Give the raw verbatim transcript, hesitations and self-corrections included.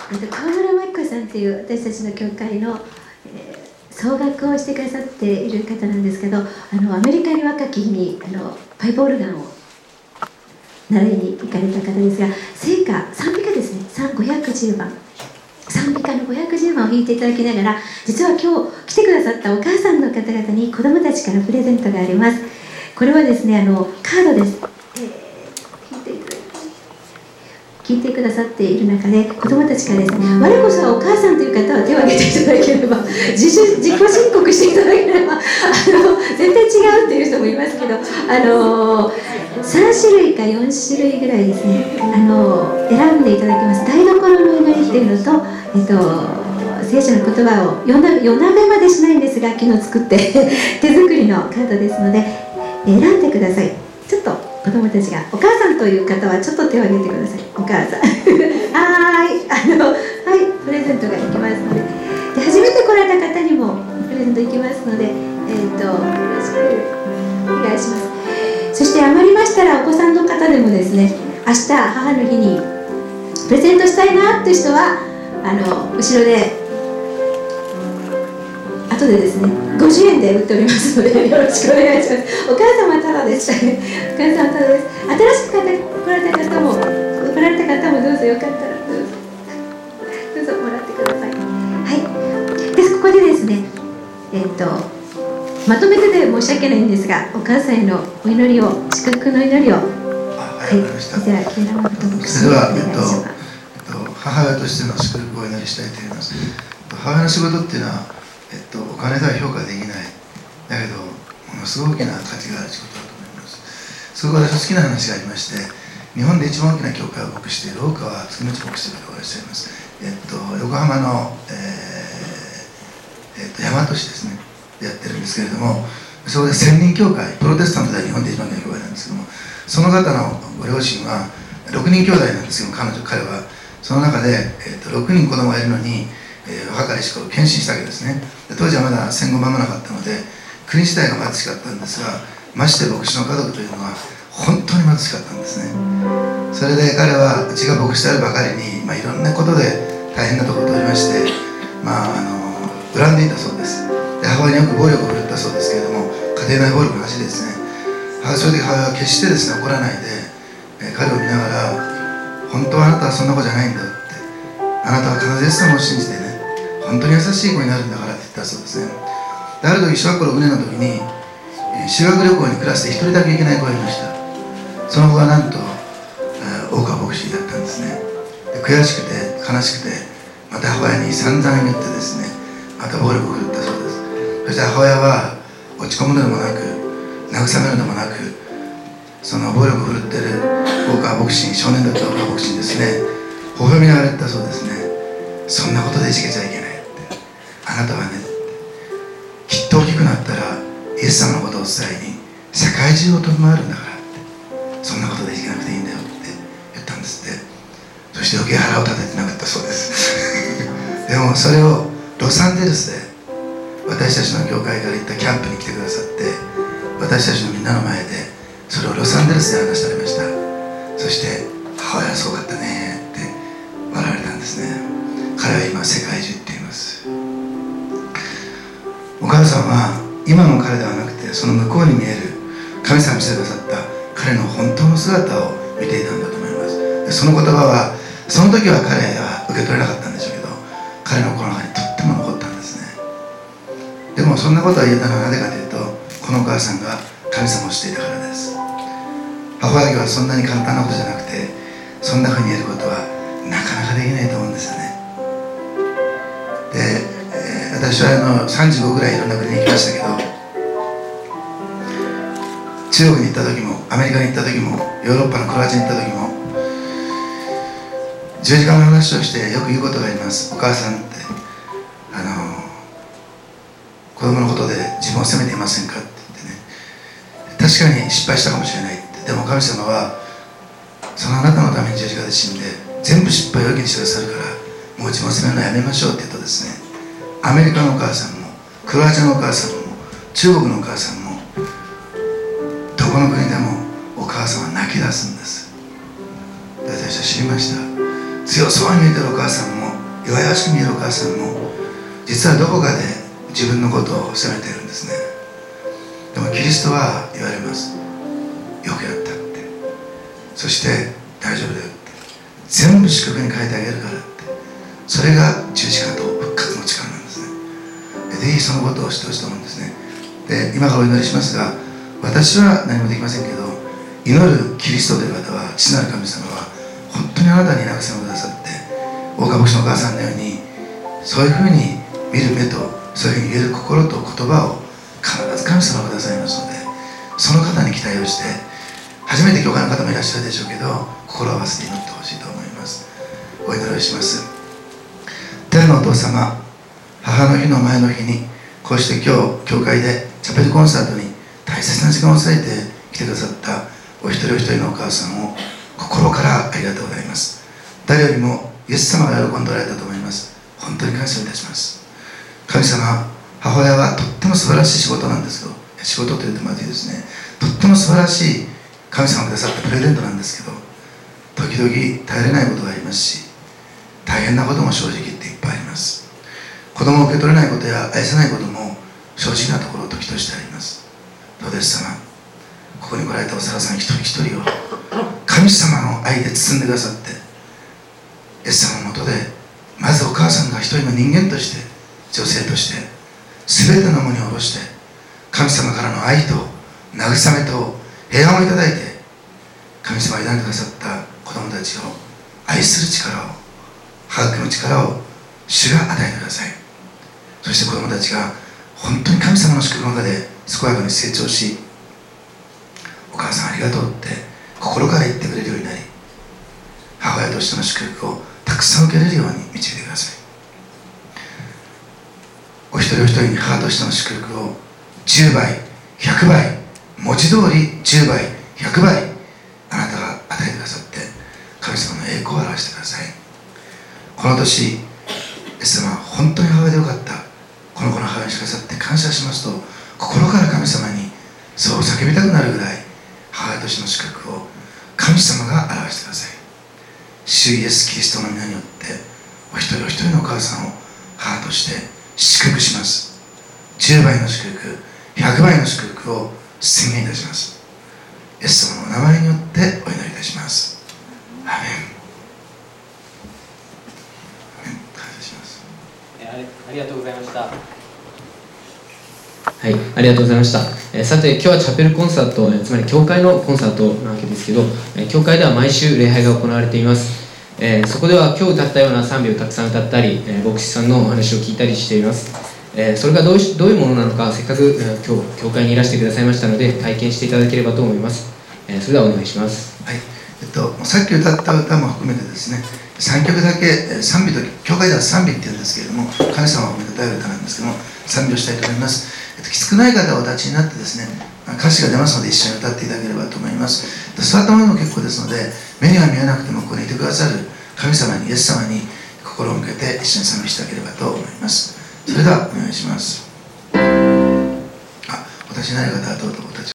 えっと、川村真紀子さんという私たちの教会の、えー、総額をしてくださっている方なんですけど、あのアメリカに若き日にあのパイプオルガンを習いに行かれた方ですが、聖歌賛美歌ですね、ごひゃくじゅうばん、賛美歌のごひゃくじゅうばんを弾いていただきながら、実は今日来てくださったお母さんの方々に子どもたちからプレゼントがあります。これはですね、あのカードです。えー聞いてくださっている中で、子どもたちからですね、我こそはお母さんという方は手を挙げていただければ、自主自己申告していただければ、あの絶対違うっていう人もいますけど、あのさんしゅるいかよんしゅるいぐらいですね、あの選んでいただきます。台所の祈りっていうのと、えっと聖書の言葉を夜な夜なべまでしないんですが、昨日作って手作りのカードですので、選んでください。ちょっと子供たちが、お母さんという方はちょっと手を挙げてください。お母さんはーい、あのはいプレゼントがいきますので、で初めて来られた方にもプレゼントいきますので、えー、とよろしくお願いします。そして余りましたら、お子さんの方でもですね、明日母の日にプレゼントしたいなっていう人は、あの後ろで後でですねごじゅうえんで売っておりますので、よろしくお願いします。お母様はタダでしたね。お母様はタダです。新しく来られた方も来られた方もどうぞよかったらどうぞどうぞもらってください。はい。でここでですね、えっ、ー、とまとめてで申し訳ないんですが、お母さんへのお祈りを、祝福の祈りを、 はい、わかりました。 じゃあ木村誠牧師それでは、 お願いします。 えっと、えっと、母親としての祝福をお祈りしたいと思います。母親の仕事っていうのは、えっと、お金では評価できない、だけどものすごく大きな価値がある仕事だと思います。そこで好きな話がありまして、日本で一番大きな教会を牧している大川月持牧師という方がいらっしゃいます。えっと、横浜の、えーえっと、大和市ですねでやってるんですけれども、そこで千人教会、プロテスタントでは日本で一番大きな教会なんですけども、その方のご両親はろくにん兄弟なんですけども、彼女彼はその中で、えっと、ろくにん子供がいるのに、えー、若かりし頃献身したわけですね。で当時はまだ戦後間もなかったので、国自体が貧しかったんですが、まして牧師の家族というのは本当に貧しかったんですね。それで彼はうちが牧師であるばかりに、まあ、いろんなことで大変なところを通りまして、まあ、あの恨んでいたそうです。で母親によく暴力を振るったそうですけれども、家庭内暴力の話ですね。それで母親は決してですね怒らないで、えー、彼を見ながら、本当はあなたはそんな子じゃないんだって、あなたは必ずイエス様を信じてね、本当に優しい子になるんだからって言ったそうですね。である時、小学校ろくねんの時に、えー、修学旅行にクラスで一人だけ行けない子がいました。その子がなんと、えー、大川牧師だったんですね。で悔しくて悲しくて、また母親に散々言ってですね、また暴力を振るったそうです。そして母親は落ち込むのでもなく、慰めるのでもなく、その暴力を振るってる大川牧師に、少年だった大川牧師にですね、微笑みながら言ったそうですね。そんなことでいじけちゃいけないって、あなたはね、きっと大きくなったらイエス様のことを伝えに世界中を飛び回るんだからって、そんなことでいじけなくていいんだよって言ったんですって。そして余計腹を立ててなかったそうですでもそれをロサンゼルスで私たちの教会から行ったキャンプに来てくださって、私たちのみんなの前でそれをロサンゼルスで話されました。そして母親はすごかったねって笑われたんですね。彼は今世界中って言います。お母さんは今の彼ではなくて、その向こうに見える神様に見せてくださった彼の本当の姿を見ていたんだと思います。でその言葉はその時は彼は受け取れなかったんでしょうけど、彼の心の中にとっても残ったんですね。でもそんなことは言えたのはなぜかというと、このお母さんが神様を知っていたからです。母親はそんなに簡単なことじゃなくて、そんなふうに言えることはなかなかできないと思うんですよね。で、えー、私はあのさんじゅうごぐらいいろんな国に行きましたけど、中国に行った時も、アメリカに行った時も、ヨーロッパのクロアチアに行った時も、十字架の話をしてよく言うことがあります。お母さんって、あの子供のことで自分を責めていませんかって言ってね、確かに失敗したかもしれないって、でも神様はそのあなたのために十字架で死んで全部失敗を受けにしてくださるから、もう自分を責めるのやめましょうって言うとですね、アメリカのお母さんもクロアチアのお母さんも中国のお母さんもどこの国でもお母さんは泣き出すんです。で私は知りました。 強そうに見えてるお母さんも弱々しく見えるお母さんも実はどこかで自分のことを責めているんですね。でもキリストは言われます。よくやったって、そして大丈夫だよって、全部祝福に変えてあげるからって、それが十字架と復活の力なんですね。ぜひそのことをしてほしいと思うんですね。で、今からお祈りしますが、私は何もできませんけど、祈るキリストという方は、父なる神様は本当にあなたに慰めをくださって、大川牧師のお母さんのようにそういうふうに見る目と、そういうふうに言える心と言葉を必ず神様がくださいますので、その方に期待をして、初めて教会の方もいらっしゃるでしょうけど、心を合わせて祈ってほしいと思います。お祈りをします。天のお父様、母の日の前の日にこうして今日教会でチャペルコンサートに大切な時間を割いて来てくださったお一人お一人のお母さんを心からありがとうございます。誰よりもイエス様が喜んでおられたと思います。本当に感謝いたします。神様、母親はとっても素晴らしい仕事なんですけど、仕事と言うとまずいですね、とっても素晴らしい神様がくださったプレゼントなんですけど、時々耐えれないことがありますし、大変なことも正直言っていっぱいあります。子供を受け取れないことや愛せないことも正直なところ時としてあります。どうです様、ここに来られたお皿さん一人一人を神様の愛で包んでくださって、イエス様のもとでまずお母さんが一人の人間として、女性として全てのものに下ろして、神様からの愛と慰めと平安をいただいて、神様が委ねてくださった子供たちを愛する力を、育む力を主が与えてください。そして子供たちが本当に神様の祝福の中で健やかに成長し、お母さんありがとうって心から言ってくれるようになり、母親としての祝福をたくさん受けれるように導いてください。お一人お一人に母としての祝福をじゅうばい、ひゃくばい、文字通りじゅうばい、ひゃくばいあなたが与えてくださって、神様の栄光を表してください。この年、イエス様は本当に母親でよかった、この子の母親にしてくださって感謝しますと、心から神様にそう叫びたくなるぐらい、母親としての祝福を神様が表してください。主イエスキリストの皆によって、お一人お一人のお母さんを母として祝福します。じゅうばいの祝福、ひゃくばいの祝福を宣言いたします。イエス様のお名前によってお祈りいたします。アーメン。 ありがとうございました。 はい、ありがとうございました。えー、さて今日はチャペルコンサート、えー、つまり教会のコンサートなわけですけど、えー、教会では毎週礼拝が行われています。えー、そこでは今日歌ったような賛美をたくさん歌ったり、えー、牧師さんのお話を聞いたりしています。えー、それがどうし、どういうものなのか、せっかく、えー、今日教会にいらしてくださいましたので体験していただければと思います。えー、それではお願いします。 はい、えっと、さっき歌った歌も含めてですね、さんきょくだけ賛美と、教会では賛美って言うんですけれども、神様を褒めたたえる歌なんですけども、賛美をしたいと思います。えっと、きつくない方はお立ちになってですね、歌詞が出ますので一緒に歌っていただければと思います。座ったままでも結構ですので、目には見えなくてもここにいてくださる神様に、イエス様に心を向けて一緒に賛美していただければと思います。それではお願いします。あ、お立ちになる方はどうぞお立ち